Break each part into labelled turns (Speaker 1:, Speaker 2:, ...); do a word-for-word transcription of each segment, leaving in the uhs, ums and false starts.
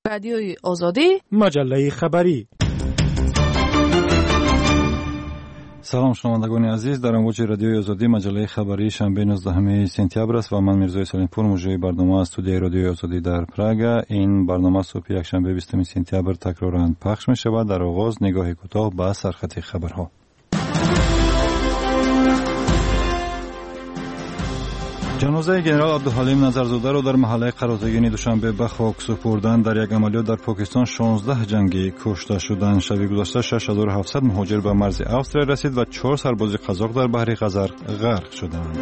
Speaker 1: رادیوی آزادی،
Speaker 2: مجله خبری.
Speaker 3: سلام شنوندگان عزیز، در امواج رادیوی آزادی مجله خبری شنبه نوزدهم سپتامبر است و من میرزای سلیمپور مجری برنامه از استودیوی رادیوی آزادی در پراگ. این برنامه صبح یکشنبه بیستم سپتامبر تکرارا پخش می شود. در آغاز نگاهی کوتاه به سرخط خبرها. جنازه گنرال عبدالحلیم نظرزاده را در محله قراتگین دوشنبه به خاک سپردند. در یک عملیات در پاکستان شانزده جنگی کشته شدند. شب گذشته شش هزار و هفتصد مهاجر به مرز استرالیا رسید و چهار سرباز قزاق در بحر خزر غرق شدند.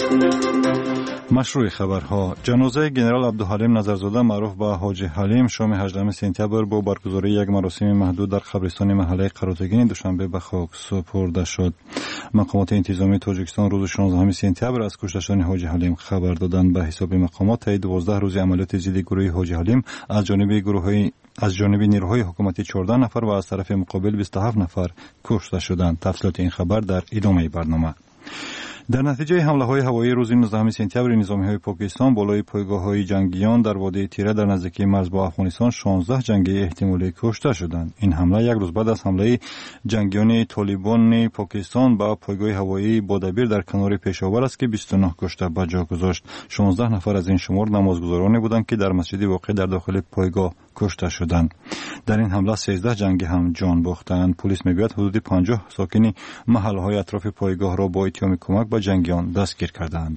Speaker 3: مشروع خبرها. جنازه گنرال عبدالحلیم نظرزاده معروف به حاجی حلیم شام هجدهم سپتامبر با برگزاری یک مراسم محدود در قبرستان محله قراتگین دوشنبه به خاک سپرده شد. مقامات انتظامی تاجیکستان روز شانزدهم سپتامبر از کشته شدن حاجی حلیم خبر دادند. به حساب مقامات طی دوازده روز عملیات ضد گروه حاجی حلیم از جانب گروه‌های از جانب نیروهای حکومتی چهارده نفر و از طرف مقابل بیست و هفت نفر کشته شدند. تفصیلات این خبر در ادامه برنامه. در نتیجه حمله های هوایی روز نوزدهم سپتامبر نظامی های پاکستان بالای پایگاه های جنگیان در وادی تیره در نزدیکی مرز با افغانستان شانزده جنگی احتمالی کشته شدند. این حمله یک روز بعد از حمله جنگیان طالبان پاکستان به پایگاه هوایی بادابیر در کنار پشاور است که بیست و نه کشته به جا گذاشت. شانزده نفر از این شمار نمازگزارانی بودند که در مسجد واقع در داخل پایگاه کشته شدند. در این حمله سیزده جنگی هم جان باختند. پلیس میگوید حدود پنجاه ساکن محله‌های اطراف پایگاه را با اتهام کمک به جنگیان دستگیر کردند.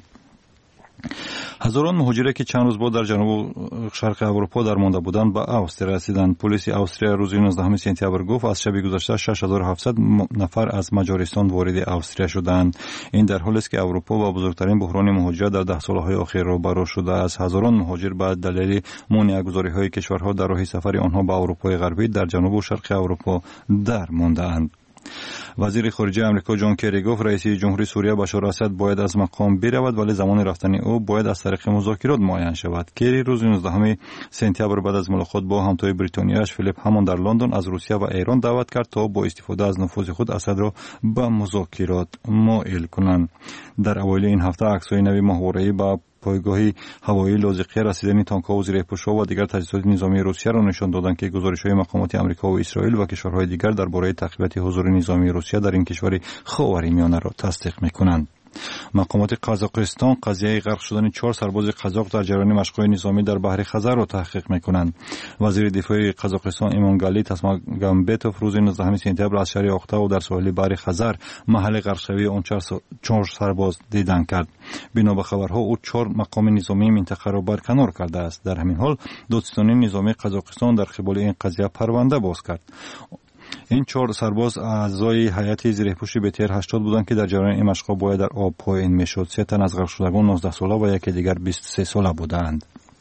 Speaker 3: هزاران مهاجری که چند روز بعد در جنوب شرق اروپا درمانده بودند به استرالیا رسیدند. پلیس استرالیا روز نوزدهم سپتامبر گفت از شب گذشته شش هزار و هفتصد نفر از مجارستان وارد استرالیا شدند. این در حالی است که اروپا با بزرگترین بحران مهاجرت در ده سالهای اخیر روبرو شده است. هزاران مهاجر به دلیل مانع گذاری‌های کشورها در راه سفر آنها به اروپای غربی در جنوب و شرق اروپا درمانده‌اند. وزیر خارجه آمریکا جان کری گفت رئیس جمهوری سوریه بشار اسد باید از مقام برود ولی زمان رفتن او باید از طریق مذاکرات معین شود. کری روز نوزدهم سپتامبر بعد از ملاقات با همتای بریتانیایش فیلیپ همون در لندن از روسیه و ایران دعوت کرد تا با استفاده از نفوذ خود اسد را به مذاکرات مائل کنند. در اوایل این هفته عکس‌های نوی ماهواره‌ای با پایگاه هوایی لاذقیه رسیدن تانک‌ها و زیرپوش‌ها و دیگر تجهیزات نظامی روسیه را نشان دادند که گزارش‌های مقامات آمریکا و اسرائیل و کشورهای دیگر درباره تقویت حضور نظامی روسیه در این کشور خاورمیانه را تصدیق می‌کنند. مقامات قزاقستان قضیه غرق شدن چهار سرباز قزاق در جریان مشق‌های نظامی در بحر خزر را تحقیق می‌کنند. وزیر دفاع قزاقستان ایمانگالی تاسماگامبتوف روز نوزدهم سپتامبر از شهر اختاو در ساحل بحر خزر محل غرق شوی آن چهار سرباز دیدن کرد. بنا به خبرها او چهار مقام نظامی منطقه را برکنار کرده است. در همین حال دادستانی نظامی قزاقستان در قبال این قضیه پرونده باز کرد. این چهار سرباز اعضای هیئت زیرپوش بی تی ار هشتاد بودند که در جریان این مشق‌ها باید در آب پایین میشد. سه تن از غرق شدگان نوزده ساله و یکی دیگر بیست و سه ساله بودند.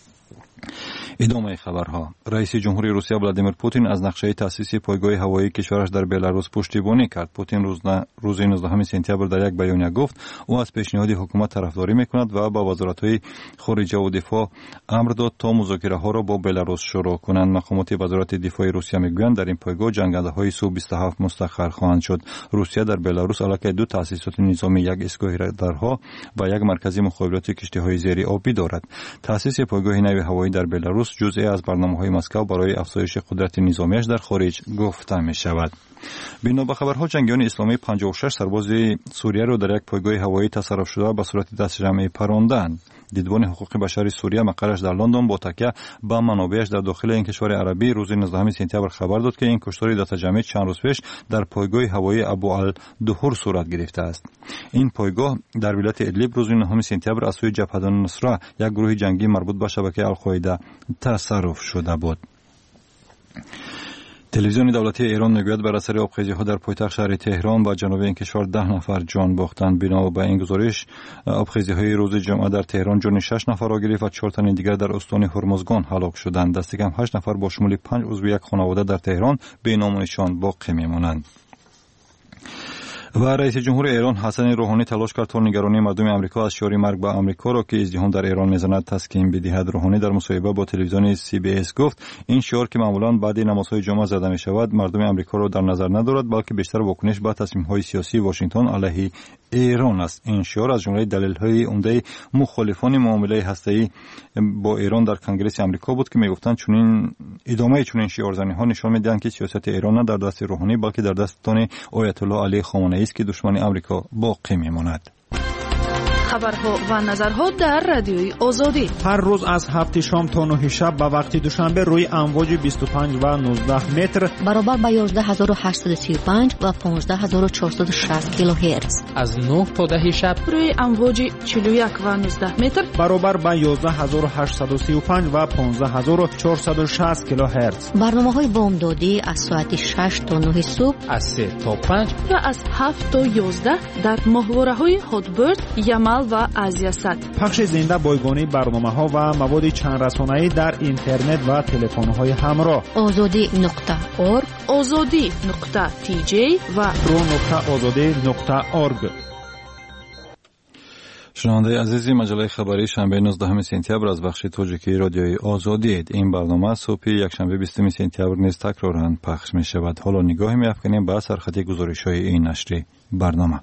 Speaker 3: ادامه خبرها. رئیس جمهوری روسیه ولادیمیر پوتین از نقشه تأسیس پایگاه هوایی کشورش در بلاروس پشتیبانی کرد. پوتین روز روز نوزدهم سپتامبر در یک بیانیه گفت او از پیشنهاد حکومت طرفداری میکند و با وزارت‌های خارجه و دفاع امر داد تا مذاکره‌ها را با بلاروس شروع کنند. مقامات وزارت دفاع روسیه میگویند در این پایگاه جنگنده‌های سو بیست و هفت مستقر خواهند شد. روسیه در بلاروس علاوه دو تأسیسات نظامی، یک ایستگاه رادارها و یک مرکز مخابرات کشتی‌های زیر آبی دارد. تأسیس پایگاه نوی هوایی در بلاروس جزئی از برنامه‌های مسکو برای افزایش قدرت نظامیش در خارج گفته می شود. بنا به خبرها جنگیان اسلامی پنجاه و شش سرباز سوریه را در یک پایگاه هوایی تصرف شده به صورت دست جمعی پراندند. دیدبان حقوق بشر سوریه مقرش در لندن با تکیه به منابعش در داخل این کشور عربی روز نوزدهم سپتامبر خبر داد که این کشتار دست جمعی چند روز پیش در پایگاه هوایی ابو الدهور صورت گرفته است. این پایگاه در ولایت ادلیب روز نهم سپتامبر از سوی جبهه النصره یک گروه جنگی مربوط به شبکه القاعده تصرف شده بود. تلویزیون دولتی ایران میگوید بر اثر آبخیزی‌ها در پایتخت شهر تهران و جنوب این کشور ده نفر جان باختند. بنا به این گزارش آبخیزی‌های روز جمعه در تهران جان شش نفر را گرفت و چهار تن دیگر در استان هرمزگان هلاک شدند. دست کم هشت نفر با شمول پنج عضو یک خانواده در تهران بی نام و نشان باقی میمانند. و رئیس جمهور ایران حسن روحانی تلاش کرد تا نگرانی مردم آمریکا از شیار مرگ به آمریکا را که ازدحام در ایران میزند تسکین بدهد. روحانی در مصاحبه با تلویزیون سی بی اس گفت این شیار که معمولا بعد نمازهای جمعه زده می شود مردم آمریکا را در نظر ندارد، بلکه بیشتر واکنش به تصمیم‌های سیاسی واشنگتن علیه ایران است. این شیار از جمله دلایل عمده مخالفان معامله هسته‌ای با ایران در کنگره آمریکا بود که میگفتند چنین ادامه چنین شیارزنی‌ها نشان می‌دهند که سیاست ایران نه در دست روحانی بلکه در دستان آیت الله علی خامنه‌ای است که دشمن آمریکا باقی می‌ماند.
Speaker 1: خبرها و نظرها در رادیوی آزادی
Speaker 2: هر روز از هفت شام تا نه شب به وقت دوشنبه روی امواج بیست و پنج و نوزده متر
Speaker 4: برابر با یازده هزار و هشتصد و سی و پنج و پانزده هزار و چهارصد و شصت کیلوهرتز
Speaker 5: از نه تا ده شب
Speaker 1: روی امواج چهل و یک و نوزده متر
Speaker 2: برابر با یازده هزار و هشتصد و سی و پنج و پانزده هزار و چهارصد و شصت کیلوهرتز.
Speaker 4: برنامه‌های بامدادی از ساعت شش تا نه صبح،
Speaker 5: از سه تا پنج
Speaker 1: و از هفت تا یازده در ماهواره‌های هاتبرد، یمل و آزیاست.
Speaker 2: پخش زنده بایگانی برنامه‌ها و مواد چند رسانه‌ای در اینترنت و تلفن‌های همراه.
Speaker 4: آزادی نقطه اورگ،
Speaker 1: آزادی نقطه تی جی و
Speaker 2: رو نقطه آزادی نقطه اورگ.
Speaker 3: شنونده عزیزی، مجله خبری شنبه نوزدهم سپتامبر از بخش تاجیکی رادیوی آزادی. این برنامه صبح یکشنبه بیستم سپتامبر نیز تکرارا پخش می شود. حالا نگاهی می افکنیم به سرخط گزارش‌های این نشر برنامه.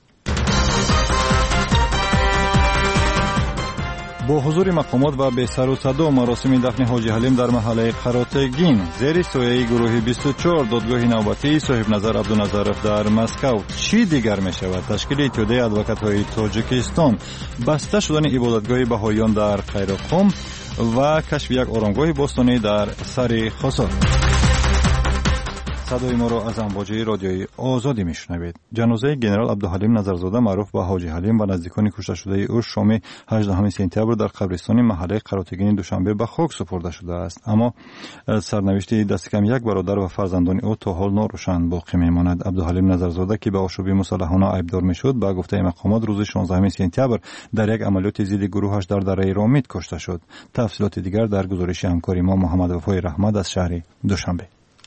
Speaker 3: با حضور مقامات و به سر و صدا مراسم دفن حاجی حلیم در محله قراتگین زیر سایه گروه بیست و چهار دادگاه نوبتی صاحب نظر عبدالنظرف در مسکو چی دیگر می شود؟ تشکیل اتحادیه ادوکات‌های تاجیکستان، بسته شدن عبادتگاه بهائیان در قیرقم و کشف یک آرامگاه باستانی در سر خاصار. صدای ما را از امواج رادیوی آزادی میشنوید. جنازه جنرال عبدالحلیم نظرزاده معروف به حاجی حلیم و نزدیکان کشته شده او شام هجدهم سپتامبر در قبرستان محله قراتگین دوشنبه به خاک سپرده شده است، اما سرنوشت دست کم یک برادر و فرزندان او تا حال ناروشن باقی میماند. عبدالحلیم نظرزاده که به آشوبی مسلحانه عیبدار میشد به گفته مقامات روز شانزدهم سپتامبر در یک عملیات ضد گروهش در دره رامید کشته شد. تفصیلات دیگر در گزارش همکاری ما محمد وفای رحمت از شهر دوشنبه.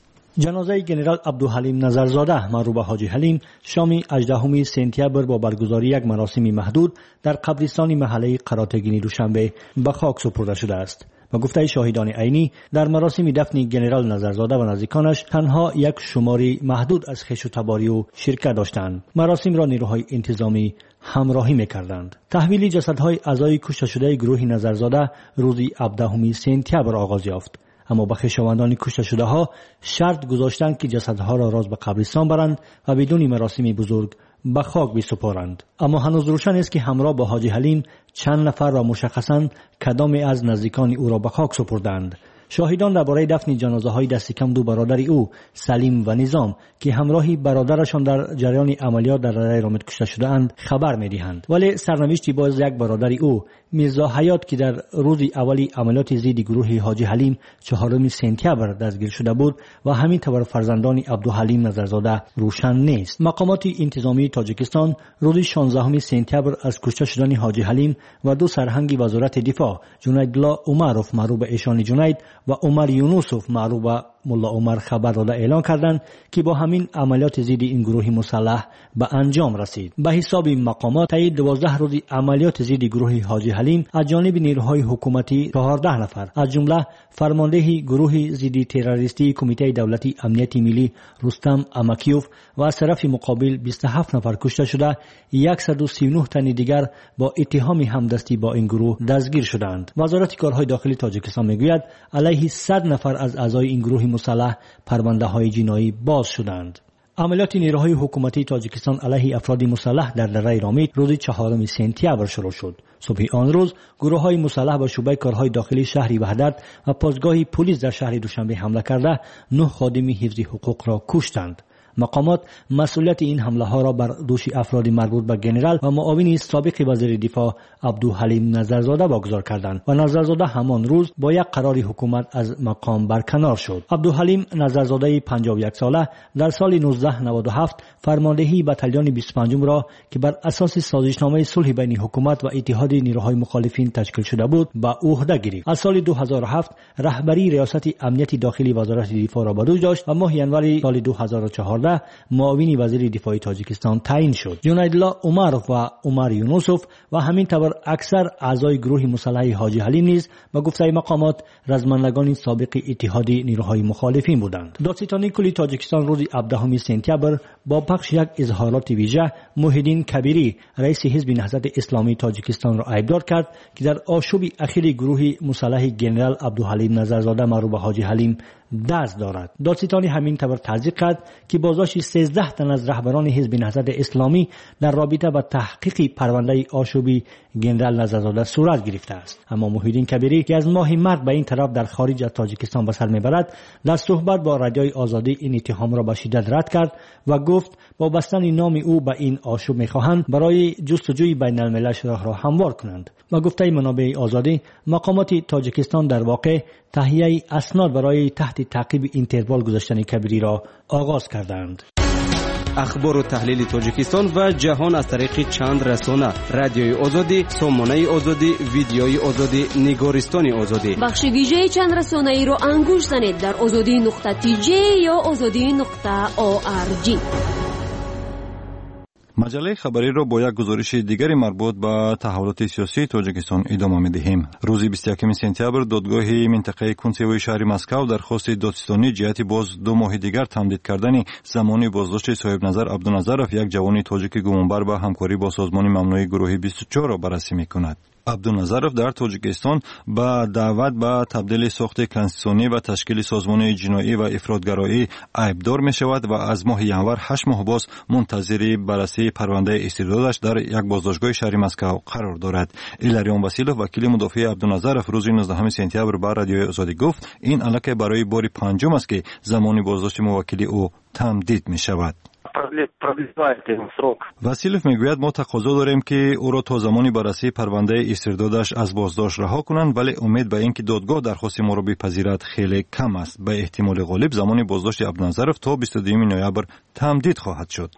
Speaker 6: جنازه جنرال عبدالحلیم نظرزاده معروف به حاجی حلیم شام هجدهم سپتامبر با برگزاری یک مراسم محدود در قبرستان محله قراتگین دوشنبه به خاک سپرده شده است. با گفته شاهدان عینی در مراسم دفن جنرال نظرزاده و نزدیکانش تنها یک شماری محدود از خویش و تباری و شرکت داشتند. مراسم را نیروهای انتظامی همراهی می‌کردند. تحویل جسدهای اعضای کشته شده گروه نظرزاده روز هفدهم سپتامبر آغاز یافت، اما به خویشاوندان کشته شده ها شرط گذاشتند که جسدها را راز به قبرستان برند و بدون مراسم بزرگ به خاک بسپارند. اما هنوز روشن است که همراه با حاجی حلیم چند نفر را مشخصاً کدام از نزدیکان او را به خاک سپردند. شاهدان درباره دفن جنازه های دست کم دو برادر او سلیم و نظام که همراهی برادرشان در جریان عملیات در دره رامید کشته شده اند خبر می‌دهند، ولی سرنوشتی باز یک برادر او میرزا حیات که در روز اولی عملیات ضد گروه حاجی حلیم چهارم سپتامبر دستگیر شده بود و همین طور فرزندان عبدالحلیم نظرزاده روشن نیست. مقامات انتظامی تاجیکستان روز شانزدهم سپتامبر از کشته شدن حاجی حلیم و دو سرهنگ وزارت دفاع جنیدالله عمرов معروف به ایشان جنید و عمر یونوسف معروف به ملا عمر خبر داده اعلان کردند که با همین عملیات ضد این گروه مسلح به انجام رسید. به حساب مقامات طی دوازده روز عملیات ضد گروه حاجی حلیم از جانب نیروهای حکومتی چهارده نفر از جمله فرمانده گروه ضد تروریستی کمیته دولتی امنیت ملی رستم امکیوف و از طرف مقابل بیست و هفت نفر کشته شده، صد و سی و نه تن دیگر با اتهام همدستی با این گروه دستگیر شدند. وزارت کارهای داخلی تاجیکستان میگوید علیه صد نفر از اعضای این گروه مسلح پرونده های جنایی باز شدند. عملیات نیروهای حکومتی تاجیکستان علیه افراد مسلح در دره رامید روز چهارم سپتامبر شروع شد. صبح آن روز گروه های مسلح به شعبه کارهای داخلی شهر وحدت و پاسگاه پلیس در شهر دوشنبه حمله کرده نه خادم حفظ حقوق را کشتند. مقامات مسئولیت این حمله ها را بر دوش افراد مربوط به جنرال و معاون سابق وزیر دفاع عبدالحلیم نظرزاده واگذار کردند و نظرزاده همان روز با یک قرار حکومت از مقام برکنار شد. عبدالحلیم نظرزاده پنجاه و یک ساله در سال نوزده نود و هفت فرماندهی بتالین بیست و پنج را که بر اساس سازشنامه صلح بین حکومت و اتحاد نیروهای مخالفین تشکیل شده بود به عهده گرفت. از سال دو هزار و هفت رهبری ریاست امنیت داخلی وزارت دفاع را بر دوش داشت و ماه ژانویه سال دو هزار و چهارده نظرزاده معاون وزیر دفاع تاجیکستان تعیین شد. جنیدالله عمرov و عمر یونوسوف و همین طور اکثر اعضای گروه مسلح حاجی حلیم نیز به گفته مقامات رزمندگان سابق اتحاد نیروهای مخالفین بودند. دادستانی کلی تاجیکستان روز هفدهم سپتامبر با پخش یک اظهارات ویژه محیدین کبیری رئیس حزب نهضت اسلامی تاجیکستان را عیبدار کرد که در آشوب اخیر گروه مسلح جنرال عبدالحلیم نظرزاده معروف به حاجی حلیم دست دارد. دادستانی همین طور تصدیق کرد که بازداشت سیزده تن از رهبران حزب نهضت اسلامی در رابطه با تحقیق پرونده آشوبی جنرال نظرزاده صورت گرفته است. اما محیدین کبیری که از ماه مارس به این طرف در خارج از تاجیکستان به سر میبرد، در صحبت با رادیوی آزادی این اتهام را به شدت رد کرد و گفت با بستن نام او به این آشوب میخواهند برای جستجوی بین الملل راه را هموار کنند. و گفته منابع آزادی مقامات تاجیکستان در واقع تهیه اسناد برای تحت تعقیب اینترپل گذاشتن کبیری را آغاز کردند.
Speaker 7: اخبار و تحلیل تاجیکستان و جهان از طریق چند رسانه: رادیوی آزادی، سامانه آزادی، ویدیوی آزادی، نگارستان آزادی.
Speaker 8: بخش ویژه چند رسانه ای را انگوش زنید در آزادی نقطه تی جی یا آزادی نقطه او آر جی.
Speaker 3: مجله خبری را با یک گزارش دیگری مربوط به تحولات سیاسی تاجیکستان ادامه می‌دهیم. روز بیست و یکم سپتامبر دادگاه منطقه کنسوی شهر مسکو درخواست دادستانی جهت باز دو ماه دیگر تمدید کردن زمان بازداشت صاحب نظر عبدالنظرов یک جوان تاجیک گمانبر به همکاری با سازمان ممنوع گروه بیست و چهار را بررسی می‌کند. عبدالنظرов در تاجیکستان با دعوت به تبدیل ساخت کنستیتوسیونی و تشکیل سازمان جنایی و افراطگرایی عیبدار می شود و از ماه ینور هشت ماه باز منتظر بررسی پرونده استردادش در یک بازداشتگاه شهر مسکو قرار دارد. ایلاریون واسیلوف وکیل مدافع عبدالنظرov روز نوزدهم سپتامبر به رادیوی آزادی گفت این الکی برای بار پنجم است که زمان بازداشت موکلی او تمدید می شود. واسیلوف میگوید ما تقاضا داریم که او را تا زمانی بررسی پرونده استردادش از بازداشت رها کنند، ولی امید به اینکه دادگاه درخواست ما را بپذیرد خیلی کم است. به احتمال غالب زمان بازداشت عبدالنظرov تا بیست و دوم نوامبر تمدید خواهد شد.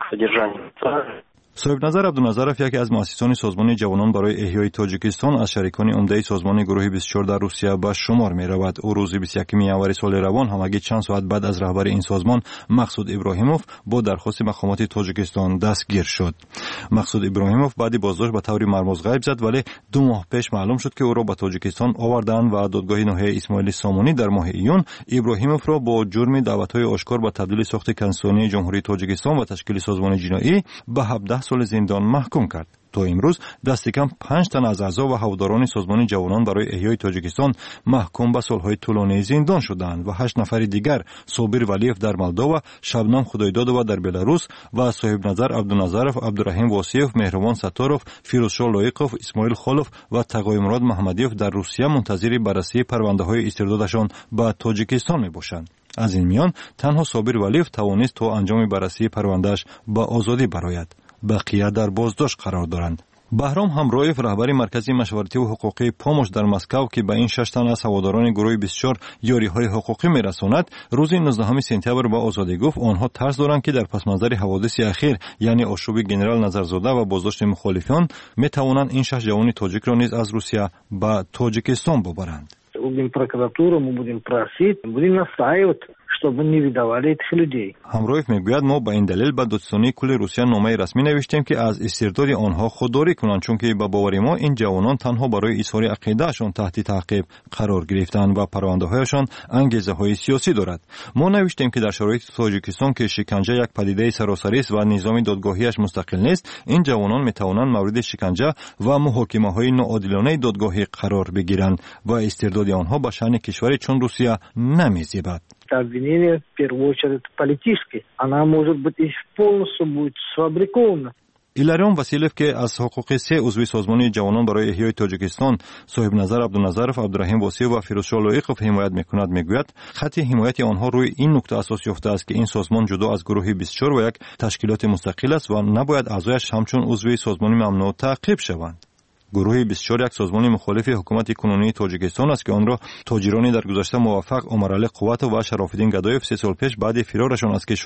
Speaker 3: صاحب نظر عبدالنظرov یکی از مؤسسان سازمان جوانان برای احیای تاجیکستان از شریکان عمده سازمان گروه بیست و چهار در روسیه به شمار می رود. او روز بیست و یکم ینور سال روان همگی چند ساعت بعد از رهبر این سازمان مقصود ابراهیموف با درخواست مقامات تاجیکستان دستگیر شد. مقصود ابراهیموف بعد بازداشت به طور مرموز غیب زد، ولی دو ماه پیش معلوم شد که او را به تاجیکستان آوردند و دادگاه ناحیه اسماعیل سامانی در ماه ایون ابراهیموف را با جرم دعوت‌های آشکار به تبدیل ساخت کنستیتوسیونی جمهوری تاجیکستان و تشکیل سازمان جنایی به هفده سال زندان محکوم کرد. تا امروز دست کم پنج تن از اعضا و هواداران سازمان جوانان برای احیای تاجیکستان محکوم به سالهای طولانی زندان شدند و هشت نفر دیگر صابر ولیف در مولداوا، شبنم خدایدادова در بلاروس و صاحب نظر عبدالنظرov، عبدالرحیم واسیف، مهربان ستارov، فیروزشاه لایقov، اسماعیل خالف و تقای مراد محمدیف در روسیه منتظر بررسی پرونده‌های استردادشان به تاجیکستان میباشند. از این میان تنها صابر ولیف توانست تا انجام بررسی پروندهش به آزادی برآید. بقیه در بازداشت قرار دارند. بهرام همرایف رهبر مرکز مشورتی و حقوقی پاموش در مسکو که به این شش تن از هواداران گروه بیست و چهار یاری‌های حقوقی میرساند، روز نوزدهم سپتامبر به آزادی گفت آنها ترس دارند که در پس منظر حوادث اخیر یعنی آشوب جنرال نظرزاده و بازداشت مخالفان میتوانند این شش جوان تاجیک را نیز از روسیه به تاجیکستان ببرند.
Speaker 9: Будем прокуратуру, мы будем просить, будем настаивать, чтобы не выдавали этих людей.
Speaker 3: همرایف میگوید ما با این دلیل به دادستانی کل روسیه نامه رسمی نوشتیم که از استرداد آنها خودداری کنند، چون که به باور ما این جوانان تنها برای اظهار عقیدهشان تحت تعقیب قرار گرفتند و پرونده‌هایشان انگیزه‌های سیاسی دارد. ما نوشتیم که در شرایط تاجیکستان که شکنجه یک پدیده سراسری است و نظام دادگاهیش مستقل نیست، این جوانان میتوانند مورد شکنجه و محاکمه‌های ناعادلانه دادگاهی قرار بگیرند و استرداد آنها به شأن کشوری چون روسیه نمی‌زیبد.
Speaker 9: Обвинение в первую очередь политическое. Она может быть и полностью будет сфабрикована.
Speaker 3: ایلاریون واسیلوف که از حقوق سه عضو سازمان جوانان برای احیای تاجیکستان صاحب نظر عبدالنظرov، عبدالرحیم واسیف و فیروزشاه لایقov حمایت میکند، میگوید خط حمایت آنها روی این نکته اساس یافته است که این سازمان جدا از گروه بیست و چهار و یک تشکیلات مستقل است و نباید اعضایش همچون عضو سازمان ممنوع تعقیب شوند. گروه بیست و چهار یک سازمان مخالف حکومت کنونی تاجیکستان است که آن را تاجرانی در گذشته موفق عمرعلی قوت و شرافالدین گدایف سه سال پیش بعد فرارشان از کشور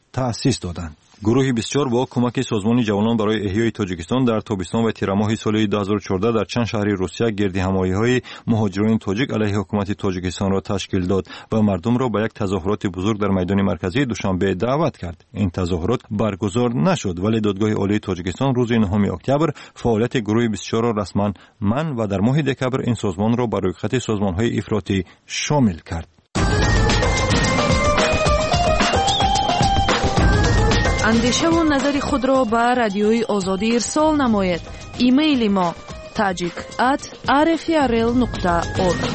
Speaker 3: تأسیس دادند. گروهی بسیار با کمک سازمان جوانان برای احیای تاجیکستان در تابستان و تیر ماه سال دو هزار و چهارده در چند شهر روسیه گردهمایی‌های مهاجران تاجیک علیه حکومت تاجیکستان را تشکیل داد و مردم را به یک تظاهرات بزرگ در میدان مرکزی دوشنبه دعوت کرد. این تظاهرات برگزار نشد ولی دادگاه عالی تاجیکستان روز نهم اکتبر فعالیت گروه بسیار را رسما من و در ماه دکبر این سازمان را برای خط سازمان‌های افراطی شامل کرد.
Speaker 1: اندیشه و نظر خود را به رادیوی آزادی ارسال نمایید. ایمیل ما tajik at r f r l dot org.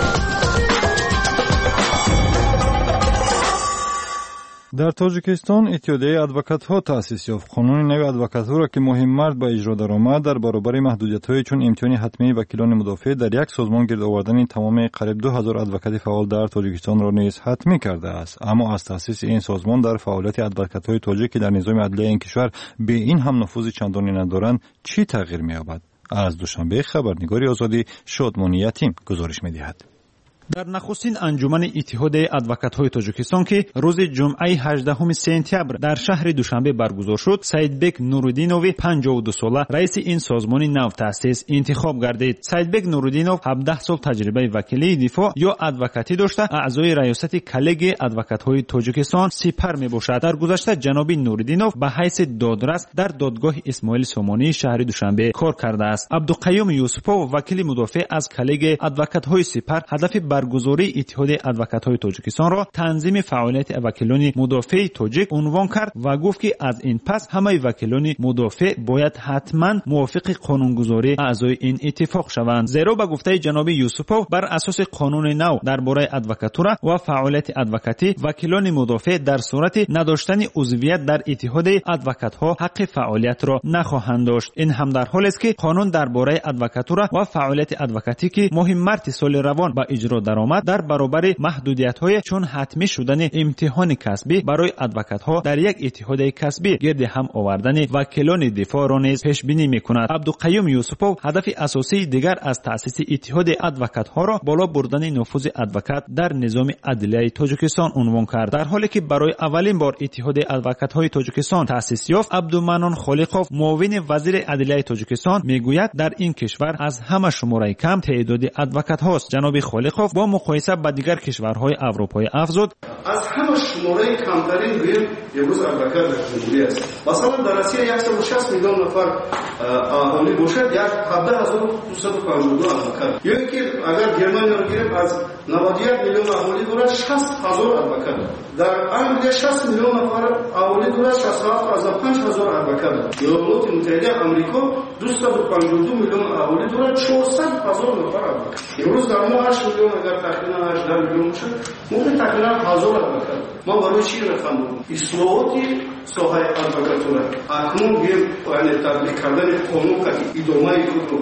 Speaker 3: در تاجیکستان اتحادیه ادوکات‌ها تأسیس یافت. قانون نو ادوکات‌ها را که مهم مرد به اجرا درآمد در برابر محدودیت‌های چون امتحان حتمی وکیلان مدافع در یک سازمان گرد آوردن تمام قریب دو هزار ادوکات فعال در تاجیکستان را نیز حتمی کرده است. اما از تأسیس این سازمان در فعالیت ادوکات‌های تاجیک که در نظام عدلیه این کشور به این هم نفوذ چندانی ندارند چی تغییر می‌یابد؟ از دوشنبه خبرنگاری آزادی شادمانی یتیم گزارش می‌دهد.
Speaker 2: در نخستین انجمن اتحاد ادوکات‌های تاجیکستان که روز جمعه هجدهم سپتامبر در شهر دوشنبه برگزار شد، سیدبک نورالدینوی پنجاه و دو ساله رئیس این سازمان نو تأسیس انتخاب گردید. سیدبک نورالدینو هفده سال تجربه وکیلی دفاع یا ادوکاتی داشته اعضای ریاست کلیگ ادوکات‌های تاجیکستان سپر میباشد. در گذشته جناب نورالدینو به حیث دادرس در دادگاه اسماعیل سامانی شهر دوشنبه کار کرده است. عبدالقیوم یوسفوف وکیل مدافع از کلیگ ادوکات‌های سپر هدف برگزاری اتحاد ادوکات‌های تاجیکستان را تنظیم فعالیت وکیلان مدافع تاجیک عنوان کرد و گفت که از این پس همه وکیلان مدافع باید حتما موافق قانونگذاری اعضای این اتفاق شوند. زیرا به گفته جناب یوسفوف بر اساس قانون نو درباره ادوکاتورا و فعالیت ادوکاتی وکیلان مدافع در صورت نداشتن عضویت در اتحاد ادوکات‌ها حق فعالیت را نخواهند داشت. این هم در حالی است که قانون درباره ادوکاتورا و فعالیت ادوکاتی که ماه مارس سال روان به اجرا درآمد در برابر محدودیت‌های چون حتمی شدن امتحان کسبی برای ادوکات‌ها در یک اتحاد کسبی گرد هم آوردن وکیلان دفاع را نیز پیش بینی می‌کند. عبدالقیوم یوسفوف هدف اساسی دیگر از تأسیس اتحاد ادوکات‌ها را بالا بردن نفوذ ادوکات در نظام عدلیه تاجیکستان عنوان کرد. در حالی که برای اولین بار اتحاد ادوکات‌های تاجیکستان تأسیس یافت، عبدالمنان خالقوف معاون وزیر عدلیه تاجیکستان میگوید در این کشور از همه شماره کم تعداد ادوکات‌هاست. جناب خالقوف با مقایسه با دیگر کشورهای اروپایی افزود
Speaker 10: از همه شماره کمترین بیم امروز ادوکات در جمهوری است. مثلا در روسیه صد و شصت میلیون نفر اهالی باشد، یک هفده هزار و دویست و پنجاه و دو ادوکات. یا اینکه اگر گرمانی را گیریم از نود و یک میلیون اهالی دارد شصت هزار ادوکات. در انگلیس شصت میلیون نفر اهالی دارد شصت و هفت از پنج هزار ادوکات. ایالات متحده آمریکا دویست و پنجاه و دو میلیون اهالی دارد چهارصد هزار نفر ادوکات. امروز در ما هشت میلیون اگر تقریبا هجده میلیون باشه، ممکن تقریبا هزار ادوکات. ما برای چی رقم بود؟ اصلاحاتی ساحه ادوکاتورا اکنون بیم یعنی تطبیق کردن قانون که ادامه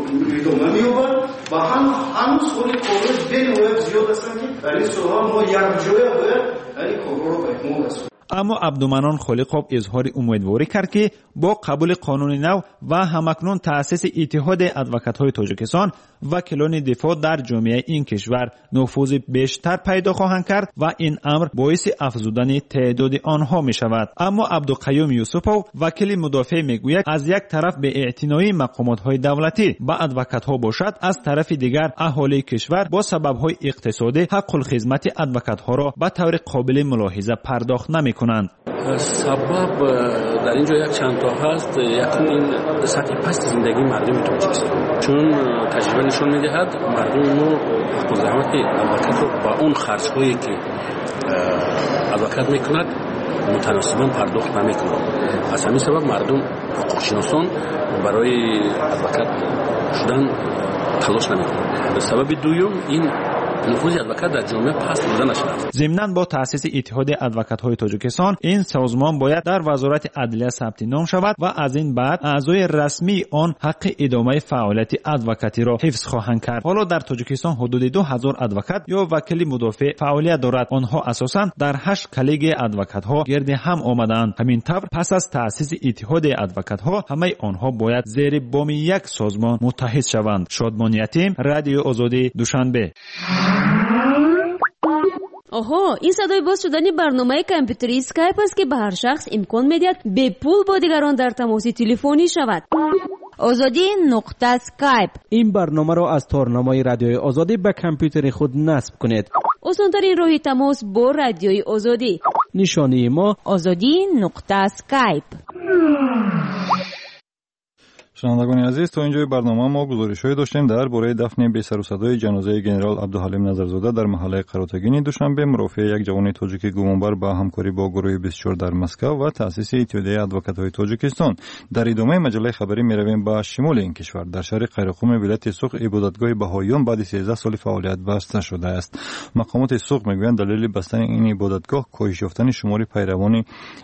Speaker 10: ادامه می‌یابد و هم هنوز خود قانون بنویت زیاد هستند که در این ساحه ما یک جای باید یعنی کار رو بکنیم است.
Speaker 2: اما عبدالمنان خالقوف اظهار امیدواری کرد که با قبول قانون نو و همکنون تأسیس اتحاد ادوکات‌های تاجیکستان وکیلان دفاع در جامعه این کشور نفوذ بیشتر پیدا خواهند کرد و این امر باعث افزودن تعداد آنها می شود. اما عبدالقیوم یوسفوف وکیل مدافع میگوید از یک طرف به اعتنایی مقامات‌های دولتی به ادوکات‌ها باشد، از طرف دیگر اهالی کشور با سبب‌های اقتصادی حق الخدمت ادوکات‌ها را به طور قابل ملاحظه پرداخت نمی‌کنند.
Speaker 11: سبب در اینجا یک چند تا هست. یک این سطح پست زندگی مردم تاجیکستان، چون تجربه نشون میدهد مردم ما حق الزحمت ادوکات رو با اون خرج‌هایی که ادوکات میکند متناسباً پرداخت نمیکنند. از همین سبب مردم حقوق‌شناسان برای ادوکات شدن تلاش نمیکنند. به سبب دوم این نفوذ ادوکات در جامعه پست بوده نشود.
Speaker 2: ضمناً با تأسیس اتحاد ادوکات‌های تاجیکستان این سازمان باید در وزارت عدلیه ثبت نام شود و از این بعد اعضای رسمی آن حق ادامه فعالیت ادوکاتی را حفظ خواهند کرد. حالا در تاجیکستان حدود دو هزار ادوکات یا وکیل مدافع فعالیت دارد. آنها اساساً در هشت کلیگ ادوکات‌ها گرد هم آمدند. همین طور پس از تأسیس اتحاد ادوکات‌ها همه آنها باید زیر بام یک سازمان متحد شوند. شادمان یتیم، رادیو آزادی، دوشنبه.
Speaker 8: آها، این صدای باز شدن برنامه کامپیوتری اسکایپ است که به هر شخص امکان میدهد به پول با دیگران در تماس تلفنی شود.
Speaker 4: آزادی نقطه اسکایپ.
Speaker 7: این برنامه را از تارنمای رادیوی آزادی به کامپیوتر خود نصب کنید.
Speaker 8: آسان‌ترین راه تماس با رادیوی آزادی.
Speaker 7: نشانی ما
Speaker 4: آزادی نقطه اسکایپ.
Speaker 3: شنوندگان عزیز، تا اینجای برنامه ما گزارش‌هایی داشتیم درباره دفن بی سر و صدای جنازه جنرال عبدالحلیم نظرزاده در محله قراتگین دوشنبه مرافع یک جوان تاجیک گمانبر با همکاری با گروه بیست و چهار در مسکو و تأسیس اتحادیه ادوکات‌های تاجیکستان. در ادامه مجله خبری می‌رویم به شمال این کشور. در شهر قیرقوم ولایت سوق عبادتگاه بهائیان بعد سیزده سال فعالیت بسته شده است. مقامات سوق می‌گویند دلیل بستن این عبادتگاه کاهش یافتن شمار پیروان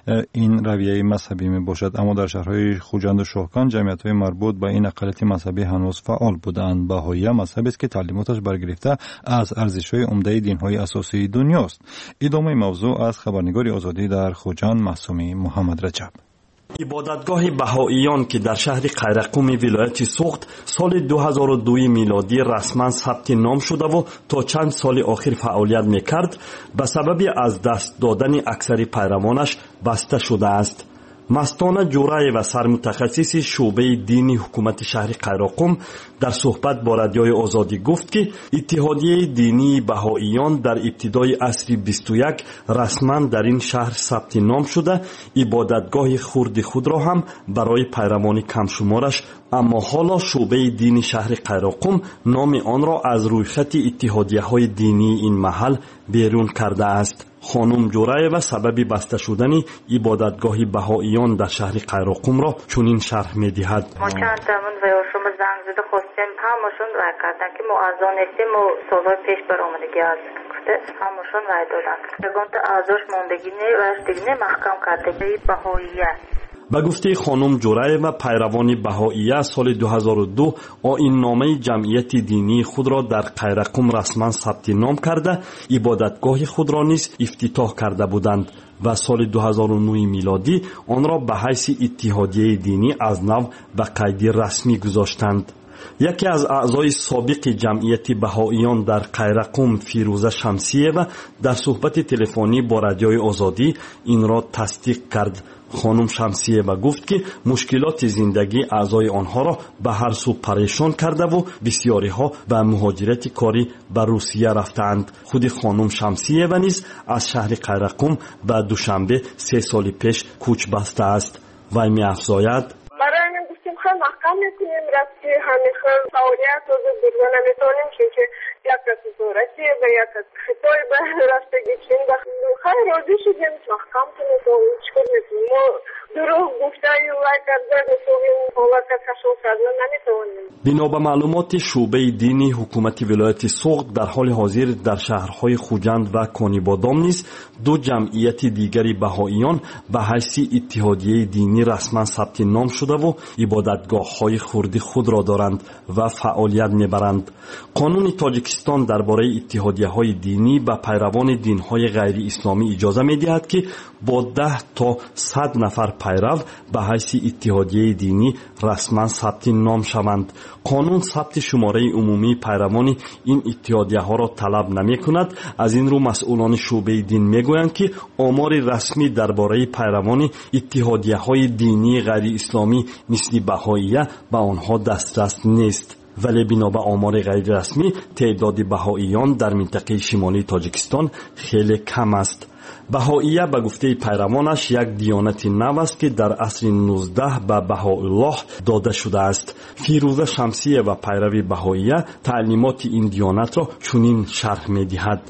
Speaker 3: این رویه مذهبی میباشد، اما در شهرهای خوجند و شاهکان جمعیت‌های مربوط به این اقلیت مذهبی هنوز فعال بودند. بهائیه مذهبی است که تعلیماتش برگرفته از ارزش‌های عمده دین‌های اساسی دنیاست. ادامه موضوع از خبرنگار آزادی در خوجند معصومی محمد رجب.
Speaker 12: عبادتگاه بهائیان که در شهر قیرقوم ولایت سوخت سال دو هزار و دو میلادی رسما ثبت نام شده و تا چند سال آخر فعالیت میکرد، به سبب از دست دادن اکثر پیروانش بسته شده است. مستانه جورای و سرمتخصص شعبه دینی حکومت شهر قیرقوم در صحبت با رادیوی آزادی گفت که اتحادیه دینی بهائیان در ابتدای عصر بیست و یک رسما در این شهر ثبت نام شده، عبادتگاه خرد خود را هم برای پیروان کم شمارش، اما حالا شعبه دینی شهر قیرقوم نام آن را از رویخط اتحادیه های دینی این محل بیرون کرده است. خانم جورایو سبب بسته شدن عبادتگاه بهائیان در شهر قیرقوم را چنین شرح می‌دهد.
Speaker 13: ما چند تامون و شما زنگ زده خواستیم همشون رای کردن که ما اذان هستیم و سالهای پیش برآمدگی از گفته همشون رای دادن. یگان تا ازش ماندگی نه و دیگه محکم کرده بهائیه.
Speaker 12: به گفته خانم جورای و پیروان بهائیه سال دو هزار و دو آیین نامه جمعیت دینی خود را در قیرقوم رسما ثبت نام کرده عبادتگاه خود را نیز افتتاح کرده بودند و سال دو هزار و نه میلادی آن را به حیث اتحادیه دینی از نو به قید رسمی گذاشتند. یکی از اعضای سابق جمعیت بهائیان در قیرقوم فیروزه شمسیه و در صحبت تلفنی با رادیوی آزادی این را تصدیق کرد. خانم شمسیه و گفت که مشکلات زندگی اعضای آنها را به هر سو پریشان کرده و بسیاری ها به مهاجرت کاری به روسیه رفتند. خود خانم شمسیه و نیز از شهر قیرقوم به دوشنبه سه سال پیش کوچ بسته است. وی می افزاید
Speaker 14: برای من گفتیم خیلی محکم میکنیم رفتی همیشه فعالیت رو دیگه نمیتونیم که یک از زورتی و یک از خطای به رفتگی چین خیلی راضی شدیم محکم کنیم چکر میکنیم ما دروغ گفته و کرده بسوگیم حالت کشون کردن نمیتونیم.
Speaker 12: بنا به معلومات شعبه دینی حکومت ولایت سوخت در حال حاضر در شهرهای خوجند و کانیبادام نیز دو جمعیت دیگری بهائیان به حیث اتحادیه دینی رسما ثبت نام شده و عبادتگاه های خردی خود را دارند و فعالیت میبرند. قانون تاجیکستان درباره اتحادیه های دینی به پیروان دین های غیر اسلامی اجازه میدهد که با ده تا صد نفر پیرو به حیث اتحادیه دینی رسما ثبت نام شوند. قانون ثبت شماره عمومی پیروان این اتحادیه ها را طلب نمی کند. از این رو مسئولان شعبه دین میگویند که آمار رسمی درباره پیروان اتحادیه های دینی غیر اسلامی مثل بهائیه به آنها دسترس نیست. ولی بنا به آمار غیر رسمی تعداد بهائیان در منطقه شمالی تاجیکستان خیلی کم است. بهائیه به گفته پیروانش یک دیانت نو است که در عصر نوزده به بهاءالله داده شده است. فیروزه شمسیه و پیروی بهائیه تعلیمات این دیانت را چنین شرح می‌دهد.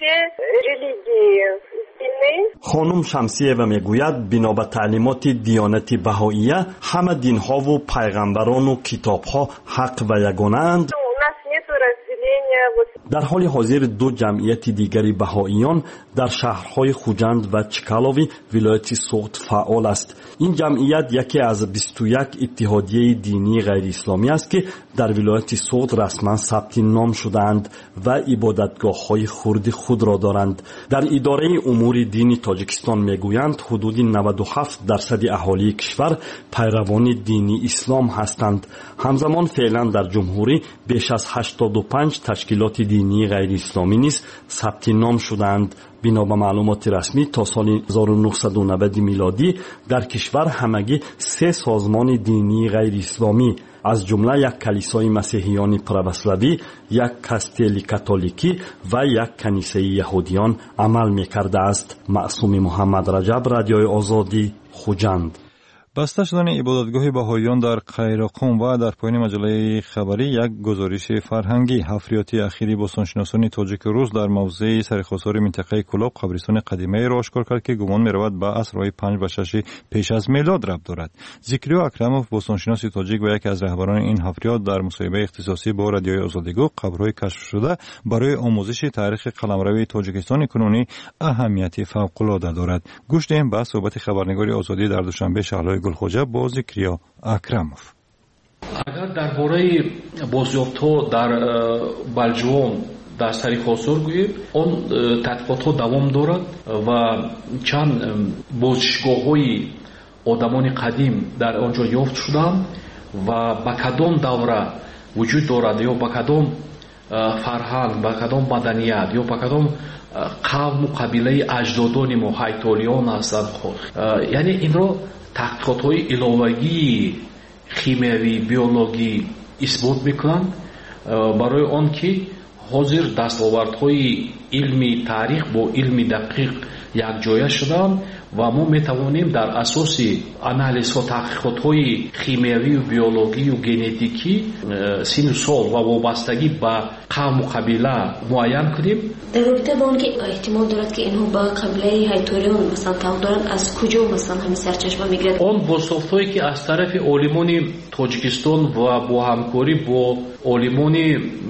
Speaker 12: خانم شمسیه و میگوید بنا به تعلیمات دیانت بهائیه همه دینها و پیغمبران و کتابها حق و یگانه اند. در حال حاضر دو جمعیت دیگری بهائیان در شهرهای خوجند و چکالاوی ولایت سوخت فعال است. این جمعیت یکی از بیست و یک اتحادیه دینی غیر اسلامی است که در ولایت سوخت رسما ثبت نام شدند و عبادتگاه های خرد خود را دارند. در اداره امور دینی تاجیکستان میگویند حدود نود و هفت درصد اهالی کشور پیروان دینی اسلام هستند. همزمان فعلا در جمهوری بیش از هشتاد و پنج تشکیلات دینی غیر اسلامی نیز ثبت نام شدند бино ба маълумоти расмӣ то соли ҳазору нуҳсаду навад милодӣ дар кишвар ҳамагӣ се созмони динии ғайриисломӣ аз ҷумла як калисои масеҳиёни православӣ, як кастели католикӣ ва як канисаи яҳудиён амал мекардааст. маъсуми муҳаммад раҷаб, радиои озодӣ, хуҷанд.
Speaker 3: баста шудани ибодатгоҳи баҳоиён дар қайроқум ва дар поёни маҷаллаи хабарӣ як гузориши фарҳангӣ. ҳафриёти ахири бостоншиносони тоҷику рус дар мавзеи сарихосори минтақаи Кӯлоб қабристони қадимаеро ошкор кард, ки гумон меравад ба асрҳои панҷ ва шаши пеш аз мелод рабт дорад. Зикриё Акрамов, бостоншиноси тоҷик ва яке аз раҳбарони ин ҳафриёт, дар мусоҳибаи ихтисосӣ бо радиои Озодӣ гуфт, қабрҳои кашфшуда барои омӯзиши таърихи қаламравии Тоҷикистони кунунӣ аҳамияти фавқулода дорад. гӯш диҳем ба суҳбати хабарнигори Озодӣ дар душанбе шаҳрҳои Гулхоҷа бо Зикриё Акрамов.
Speaker 11: агар дар бораи бозёфтҳо дар Балҷувон дар сари хосор гӯем, он тадқиқотҳо давом дорад ва чанд бозишгоҳҳои одамони қадим дар он ҷо ёфт шуданд ва ба кадом давра вуҷуд дорад ё ба кадом фарҳанг, ба кадом маданият ё ба кадом қавму қабилаи аҷдодони мо ҳайтолиён ҳастанд. яъне инро тадқиқотҳои иловагии химиявӣ, биологӣ исбот мекунанд барои он ки ҳозир дастовардҳои илми таърих бо илми дақиқ якҷоя шуданд ва мо метавонем дар асоси анализҳо, таҳқиқотҳои химиявию, биологию, генетикӣ сину сол ва вобастагӣ ба қавму қабила муайян кунем.
Speaker 8: дар робита ба он ки эҳтимол дорад ки инҳо ба қабилаи ҳайториён масалан тавқ доранд, аз куҷо масалан ҳамин сарчашма мегирад? Он
Speaker 11: бозсофтҳое ки аз тарафи олимони Тоҷикистон ва бо ҳамкорӣ бо олимони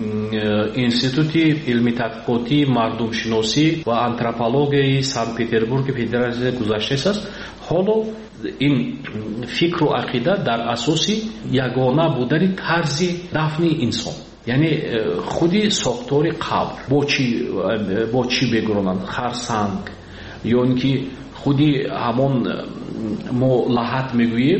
Speaker 11: институти илми тадқиқотӣ, мардумшиносӣ ва антропологияи Санкт-Петербурги Федератсия гузаштааст. ҳоло ин фикру ақида дар асоси ягона будани тарзи дафни инсон, яъне худи сохтори қабр бо чӣ бо чӣ бегуронанд, харсанг ё ин ки худи ҳамон мо лаҳат мегӯем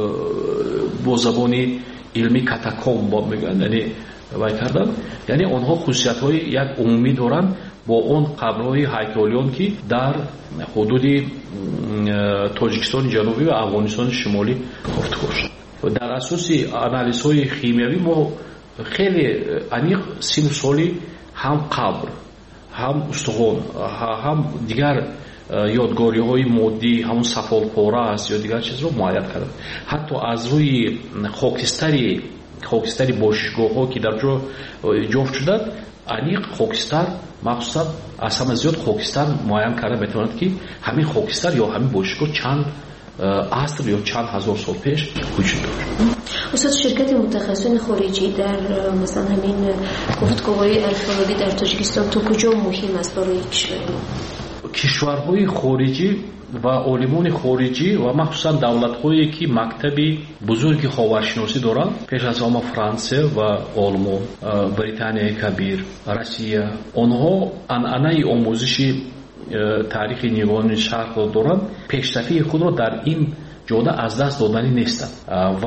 Speaker 11: бо забони илми катаком бо мегӯянд, яъне вай кардан, яъне онҳо хусусиятҳои як умумӣ доранд бо он қабрҳои ҳайтолиён ки дар ҳудуди Тоҷикистони ҷанубӣ ва Афғонистони шимолӣ хофтгор шуд. дар асоси анализҳои химиявӣ мо хеле аниқ сину соли ҳам қабр, ҳам устуғон, ҳам дигар ёдгориҳои моддӣ, ҳамон сафолпора аст ё дигар чизро муайян кардем. ҳатто аз рӯи хокистари хокистари бошишгоҳҳо ки дар ҷо ҷофт шуданд, аниқ хокистар махсусан аз ҳама зиёд хокистар муайян карда метавонад ки ҳамин хокистар ё ҳамин бошишгоҳ чанд аср ё чанд ҳазор сол пеш вуҷуд дорад.
Speaker 8: استاد شرکت متخصصین خارجی در مثلا همین گفتگوهای ارکئولوژی در تاجیکستان تا کجا مهم است برای کشور ما؟
Speaker 11: کشورهای خارجی و علمان خارجی و مخصوصا دولت‌هایی که مکتبی بزرگ خاورشناسی دارند، پیش از همه فرانسه و آلمان، بریتانیای کبیر، روسیه، آنها عنعنه آموزش تاریخ نیوان شرق را دارند، پیشرفتی خود را در این جاده از دست دادنی نیستند و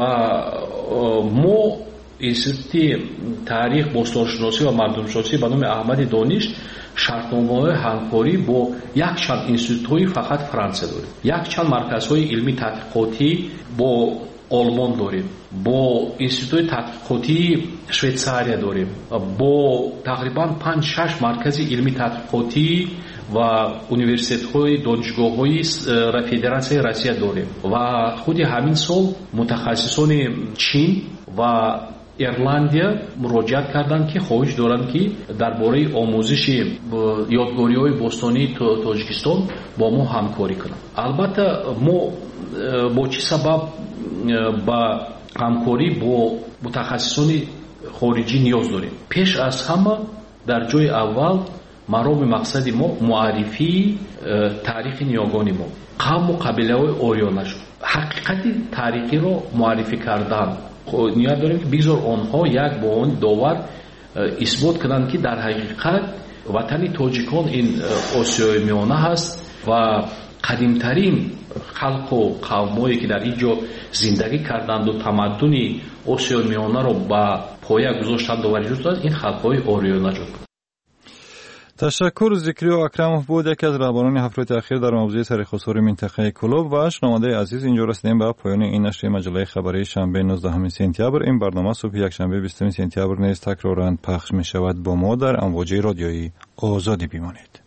Speaker 11: ما اینستیتوت تاریخ باستانشناسی و مردمشناسی به نام احمد دانش شرطنامه‌های همکاری با یک چند اینستیتوت‌های فقط فرانسه داریم، یک چند مرکزهای علمی تحقیقاتی با آلمان داریم، با اینستیتوت تحقیقاتی شویتزاریا داریم، با تقریبا پنج شش مرکز علمی تحقیقاتی و اونیورسیت‌های دانشگاه‌های فدراسیای روسیه داریم و خود همین سال متخصصان چین و ایرلندیا مراجعت کردند که خواهش دارند که درباره آموزش یادگاری‌های باستانی تاجیکستان با ما همکاری کنند. البته ما با چه سبب با همکاری با متخصصان خارجی نیاز داریم؟ پیش از همه در جای اول مرام مقصد ما معرفی تاریخ نیاگانی ما، قوم و قبیله های اوریانا شد، حقیقت تاریخی را معرفی کردن. نیاز داریم که بگذار آنها یک با آن داور اثبات کنند که در حقیقت وطن تاجیکان این آسیای میانه هست و قدیمترین خلق و قومایی که در اینجا زندگی کردند و تمدن آسیای میانه را با پایه گذاشتند و وجود داشت، این خلق‌های اوریانا شد.
Speaker 3: تشکر. ذکری و اکرموف بود یکی از رهبران هفت روز اخیر در موضوع سرخوصور منطقه کلوب و شنونده عزیز. اینجا رسیدیم به پایان این نشر مجله خبری شنبه نوزدهم سپتامبر. این برنامه صبح یکشنبه بیستم سپتامبر نیز تکرارا پخش می شود. با ما در امواج رادیویی آزادی بمانید.